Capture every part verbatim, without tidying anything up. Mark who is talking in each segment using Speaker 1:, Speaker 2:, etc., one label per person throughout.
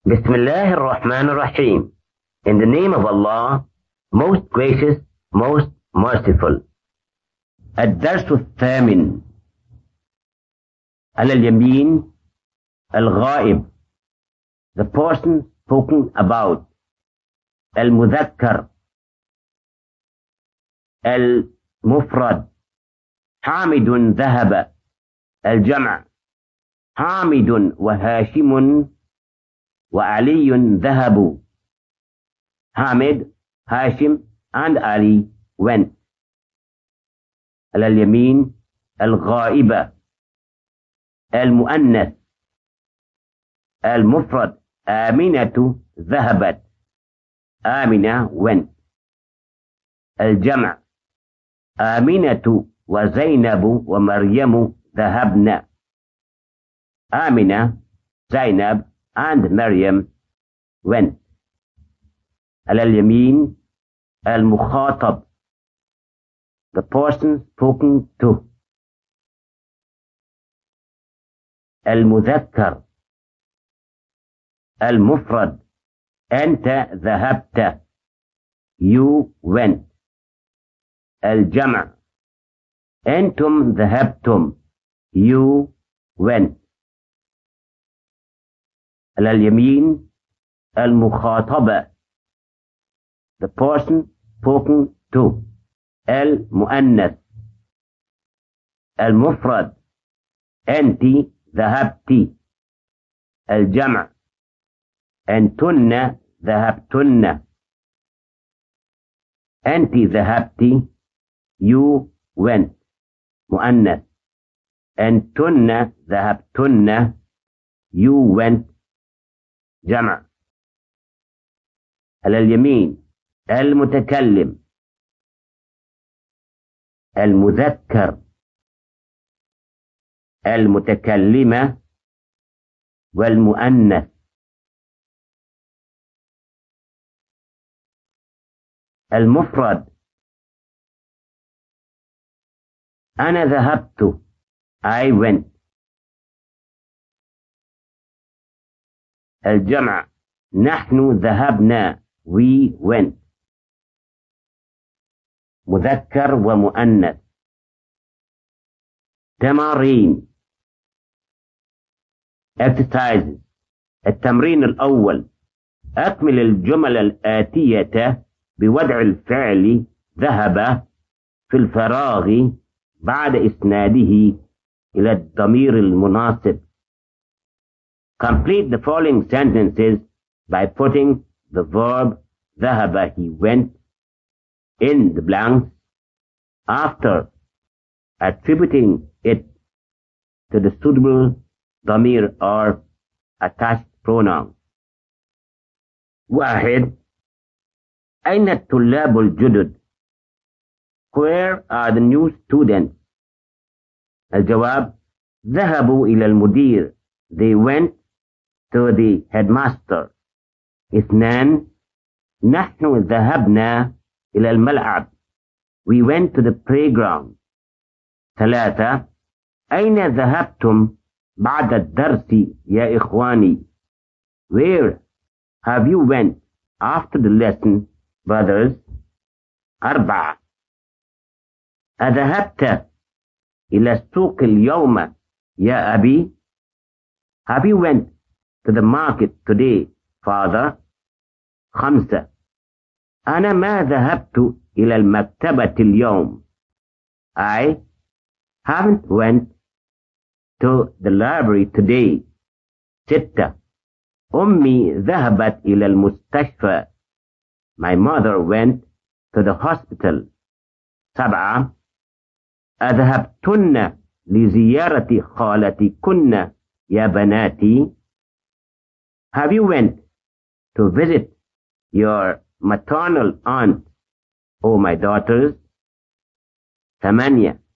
Speaker 1: Bismillah ar-Rahman ar-Rahim. In the name of Allah, most gracious, most merciful. الدرس الثامن. على اليمين الغائب. The person spoken about. المذكر. المفرد. حامد ذهب. الجمع. حامد وهاشم وعلي ذهبوا. Hamid, Hashim and Ali went. على اليمين الغائبة. المؤنث. المفرد آمنة ذهبت. آمنة went. الجمع آمنة وزينب ومريم ذهبن. آمنة, Zainab and Maryam went. على اليمين المخاطب. The person spoken to. المذكر. المفرد أنت ذهبت. You went. الجمع أنتم ذهبتم. You went. على اليمين المخاطبة. The person spoken to. المؤنث. المفرد أنت ذهبت. الجمع أنتن ذهبتن. أنت ذهبت. You went. مؤنث. أنتن ذهبتن. You went. جمع. على اليمين المتكلم. المذكر. المتكلمة والمؤنث. المفرد أنا ذهبت. I went. الجمع نحن ذهبنا. We went. مذكر ومؤنث. تمارين. exercises. التمرين الأول. أكمل الجمل الآتية بوضع الفعل ذهب في الفراغ بعد إسناده إلى الضمير المناسب. Complete the following sentences by putting the verb ذهب, he went, in the blanks after attributing it to the suitable ضمير or attached pronoun. واحد. أين الطلاب الجدد? Where are the new students? الجواب ذهبوا إلى المدير. They went to the headmaster. اثنان. نحن ذهبنا إلى الملعب. We went to the playground. ثلاثة. أين ذهبتم بعد الدرس يا إخواني? Where have you went after the lesson, brothers? أربعة. أذهبت إلى السوق اليوم يا أبي? Have you went to the market today, father? خمسة. أنا ما ذهبت إلى المكتبة اليوم. I haven't went to the library today. ستة. أمي ذهبت إلى المستشفى. My mother went to the hospital. سبعة. أذهبتن لزيارة خالتكن يا بناتي? Have you went to visit your maternal aunt, oh my daughters? ثمانية.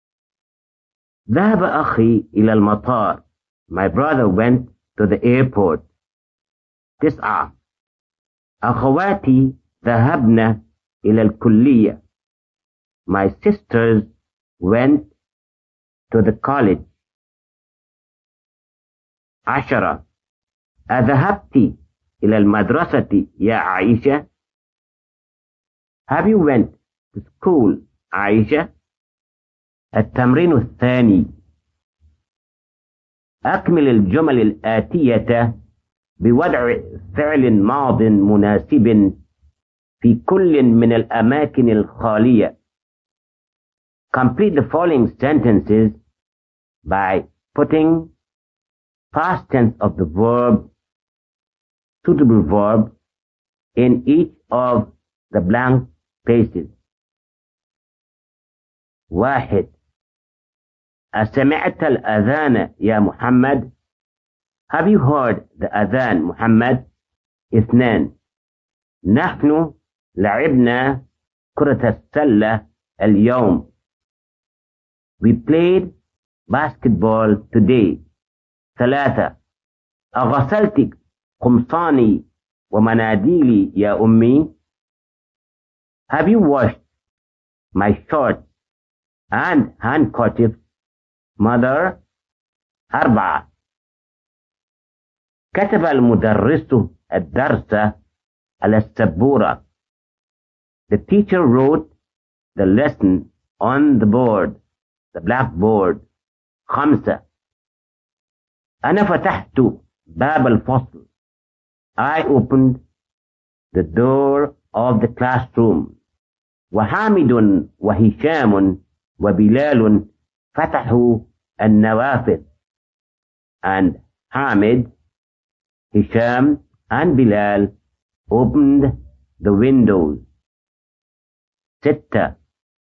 Speaker 1: ذهب أخي إلى المطار. My brother went to the airport. تسعة. أخواتي ذهبن إلى الكلية. My sisters went to the college. عشرة. أذهبت إلى المدرسة يا عائشة؟ Have you went to school عائشة؟ التمرين الثاني. أكمل الجمل الآتية بوضع فعل ماض مناسب في كل من الأماكن الخالية. Complete the following sentences by putting past tense of the verb, suitable verb, in each of the blank spaces. واحد. أسمعت الأذان يا محمد؟ Have you heard the أذان محمد؟ اثنان. نحن لعبنا كرة السلة اليوم. We played basketball today. ثلاثة. أغسلت قمصاني ومناديلي يا أمي؟ Have you washed my shorts and handkerchiefs, mother? أربعة. كتب المدرس الدرس على السبورة. The teacher wrote the lesson on the board, the blackboard. خمسة. أنا فتحت باب الفصل. I opened the door of the classroom. وحامد وهشام وبلال فتحوا النوافذ. And Hamid, Hisham and Bilal opened the windows. ستة.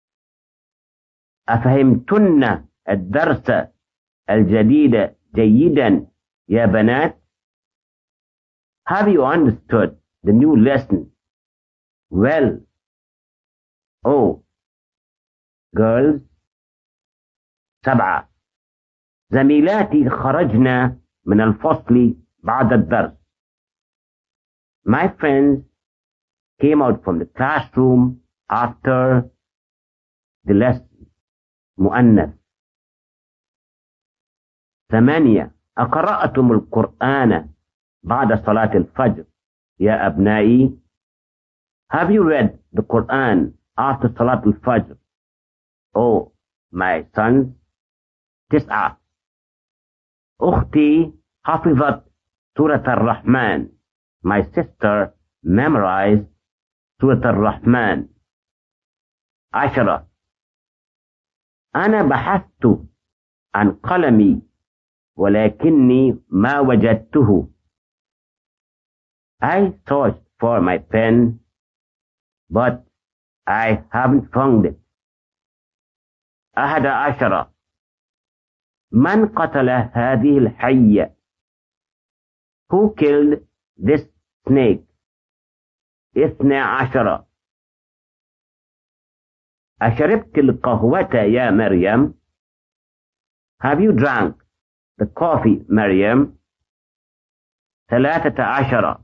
Speaker 1: أفهمتن الدرس الجديد جيدا يا بنات؟ Have you understood the new lesson well? Oh, girls. سبعة. زميلاتي خرجنا من الفصل بعد الدرس. My friends came out from the classroom after the lesson. مؤنث. ثمانية. أقرأتم القرآن بعد صلاة الفجر يا أبنائي؟ Have you read the Quran after Salat al-Fajr? Oh, my sons. تسعة. أختي حفظت سورة الرحمن. My sister memorized سورة الرحمن. عشرة. أنا بحثت عن قلمي ولكني ما وجدته. I searched for my pen, but I haven't found it. أحد عشر. من قتل هذه الحية؟ Who killed this snake? اثنى عشر. أشربت القهوة يا مريم؟ Have you drank the coffee, مريم؟ ثلاثة عشر.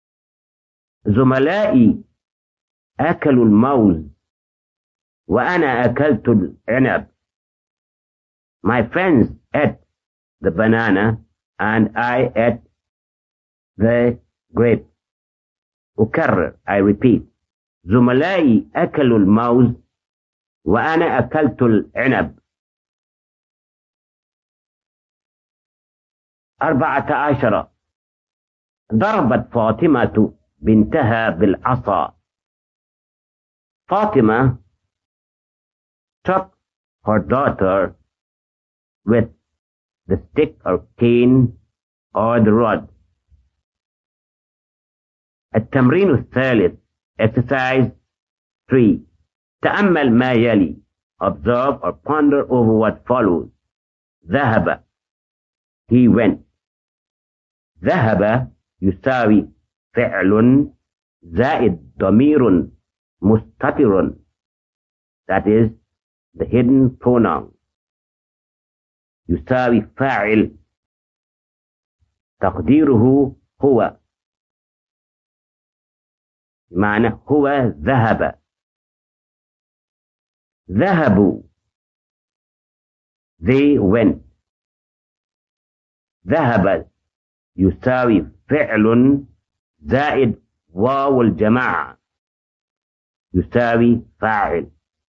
Speaker 1: زملائي أكلوا الموز وأنا أكلت العنب. My friends ate the banana and I ate the grape. أكرر, I repeat. زملائي أكلوا الموز وأنا أكلت العنب. أربعة عشر. ضربت فاطمة بنتها بالعصا. Fatima struck her daughter with the stick or cane or the rod. التمرين الثالث. Exercise three. تأمل ما يلي. Observe or ponder over what follows. ذهب. He went. ذهب يساوي فعل زائد ضمير مستتر. That is the hidden pronoun. يساوي فاعل تقديره هو. معنى هو ذهب. ذهبوا. They went. ذهب يساوي فعل زائد واو الجماعة يساوي فاعل.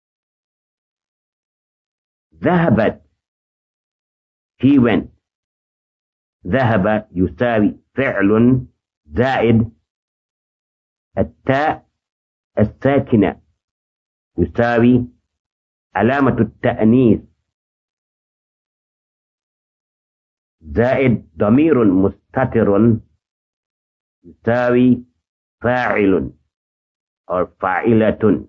Speaker 1: ذهبت he went. ذهب يساوي فعل زائد التاء الساكنة يساوي علامة التأنيث زائد ضمير مستتر يساوي فاعل أو فاعلة.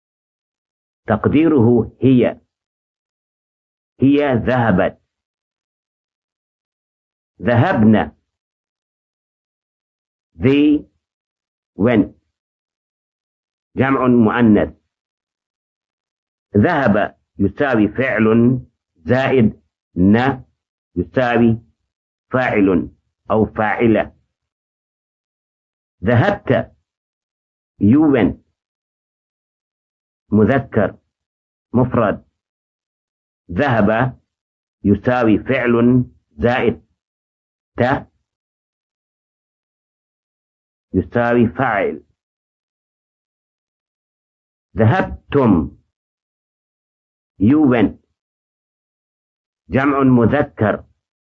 Speaker 1: تقديره هي. هي ذهبت. ذهبنا they went. جمع مؤنث. ذهب يساوي فعل زائد ن يساوي فاعل أو فاعلة. ذهبت you went. مذكر مفرد. ذهب يساوي فعل زائد ت يساوي فاعل. ذهبتم you went. جمع مذكر.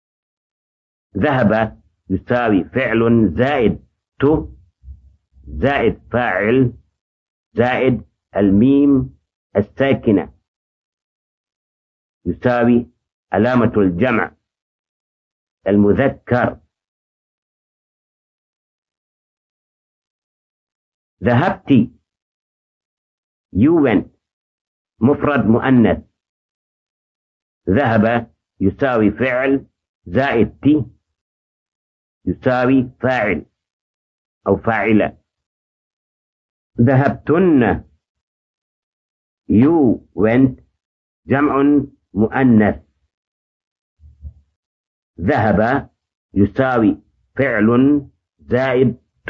Speaker 1: ذهب يساوي فعل زائد ت زائد فاعل زائد الميم الساكنة يساوي علامة الجمع المذكر. ذهبت you went. مفرد مؤنث. ذهب يساوي فعل زائد ت يساوي فاعل أو فاعلة. ذهبتن you went. جمع مؤنث. ذهب يساوي فعل زائد ت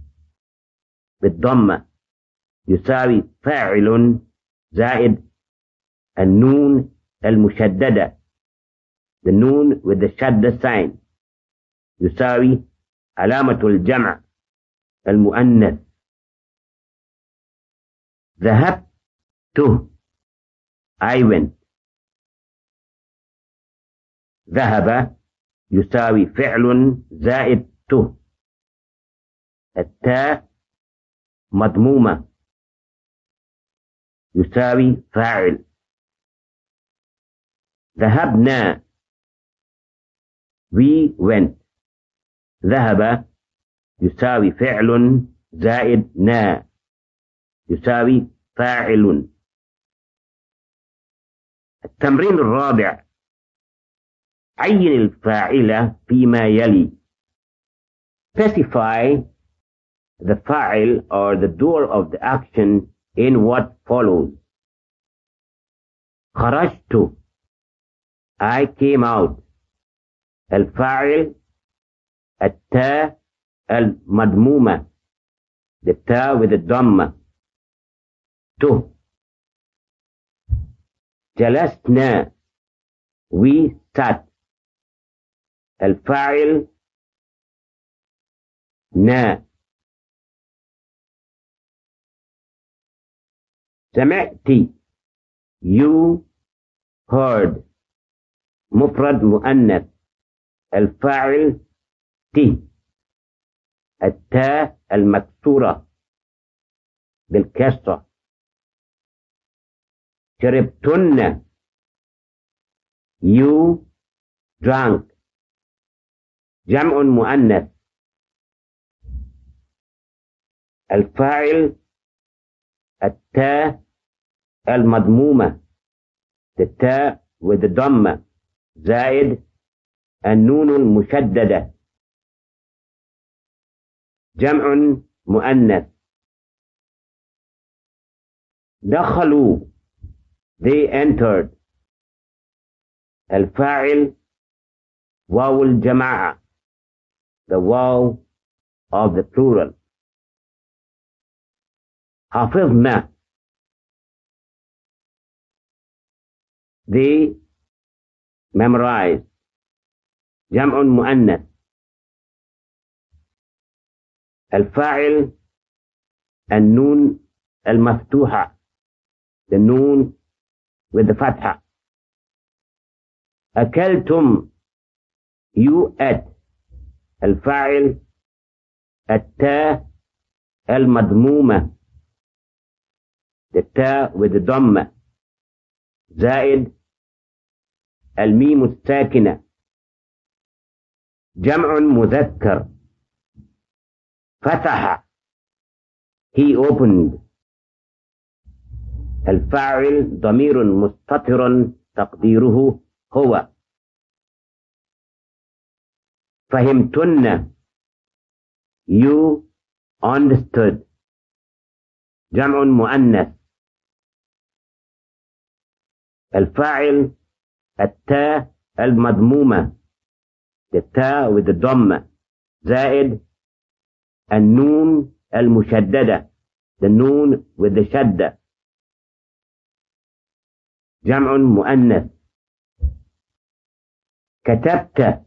Speaker 1: بالضمة يساوي فاعل زائد النون المشددة the noon with the shadda sign يساوي علامة الجمع المؤنث. ذهبت I went. ذهب يساوي فعل زائد ت التاء مضمومة يساوي فاعل. ذهبنا we went. ذهب يساوي فعل زائد نا يساوي فاعل. التمرين الرابع. عين الفاعل فيما يلي. Specify the fa'il or the doer of the action in what follows. خرجت I came out. الفاعل التاء المضمومة the تاء with the ضمة ت. جلسنا we sat. الفاعل نا. سمعت you heard. مفرد مؤنث. الفاعل ت التاء المكسورة بالكسرة. شربتن you drank. جمع مؤنث. الفاعل التاء المضمومة التاء with the ضمة زائد النون المشددة جمع مؤنث. دخلوا they entered. الفاعل واو الجماعة the واو of the plural. حفظنا they memorized. جمع مؤنث. الفاعل النون المفتوحة، the noon with the fatha. أكلتم you ate. الفاعل التاء المضمومة، the تاء with the ضمة، زائد الميم الساكنة. جمع مذكر، فتح he opened. الفاعل ضمير مستتر تقديره هو. فهمتن you understood. جمع مؤنث. الفاعل التاء المضمومة، the تاء with the ضمة، زائد النون المشددة، the noon with the شدة، جمع مؤنث. كتبت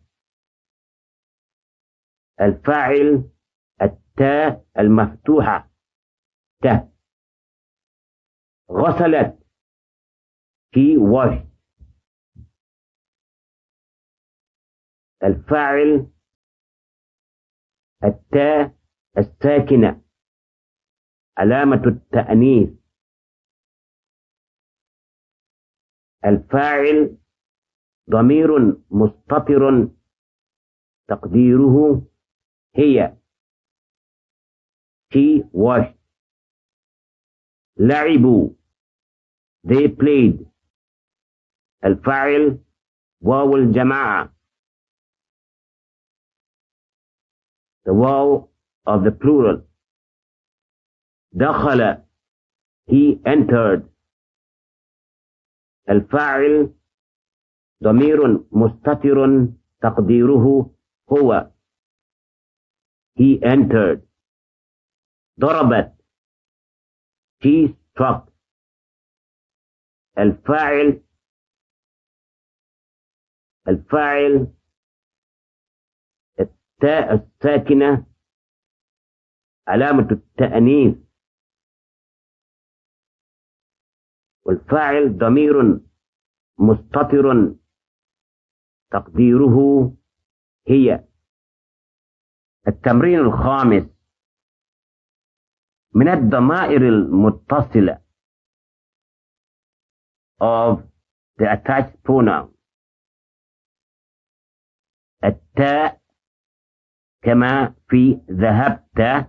Speaker 1: الفاعل التاء المفتوحة ت. غسلت he washed. الفاعل التاء الساكنة علامة التأنيث. الفاعل ضمير مستتر تقديره هي she washed. لعبوا they played. الفاعل واو الجماعة، the واو of the plural. دخل he entered. الفاعل ضمير مستتر تقديره هو he entered. ضربت she struck. الفاعل الفاعل التاء الساكنة علامة التأنيث، والفاعل ضمير مستتر تقديره هي. التمرين الخامس. من الضمائر المتصلة of the attached pronoun التاء كما في ذهبت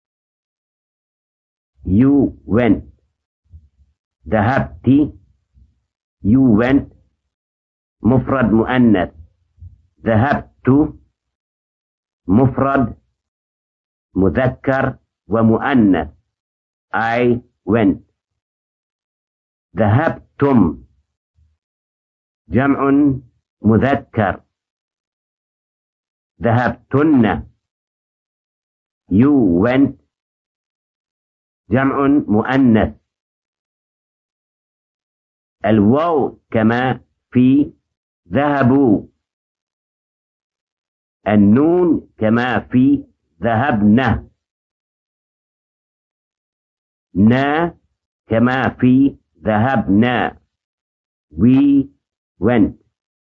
Speaker 1: you went. ذهبت you went مفرد مؤنث. ذهبت مفرد مذكر ومؤنث I went. ذهبتم جمع مذكر. ذهبتن you went جمع مؤنث. الواو كما في ذهبوا. النون كما في ذهبنا. نا كما في ذهبنا we went.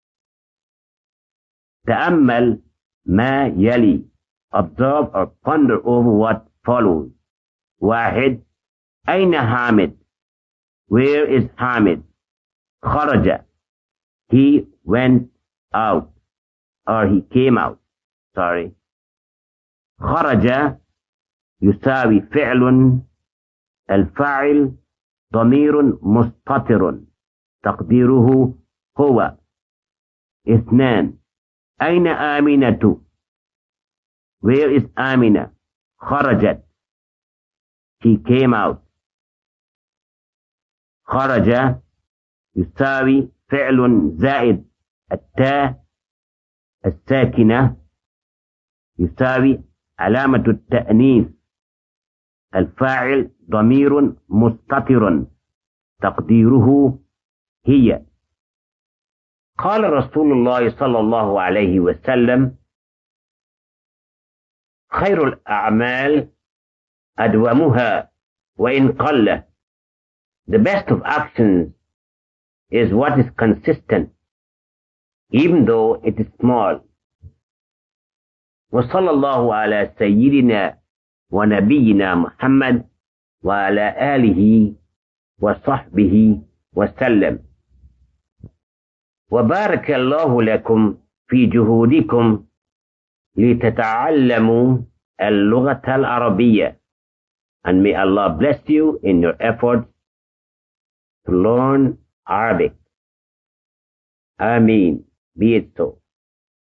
Speaker 1: تأمل ما يلي. Observe or ponder over what follows. واحد. أين حامد؟ Where is Hamid? خرج he went out or he came out. Sorry. خرج يساوي فعل. الفاعل ضمير مستتر تقديره هو. اثنان. أين آمنة؟ Where is آمنة؟ خرجت she came out. خرج يساوي فعل زائد التاء الساكنة يساوي علامة التأنيث. الفاعل ضمير مستتر تقديره هي. قال رسول الله صلى الله عليه وسلم: خير الأعمال أدومها وإن قل. The best of actions is what is consistent, even though it is small. وصلى الله على سيدنا ونبينا محمد وعلى آله وصحبه وسلم. وبارك الله لكم في جهودكم لتتعلموا اللغة العربية. And may Allah bless you in your efforts to learn Arabic. Ameen. Be it so.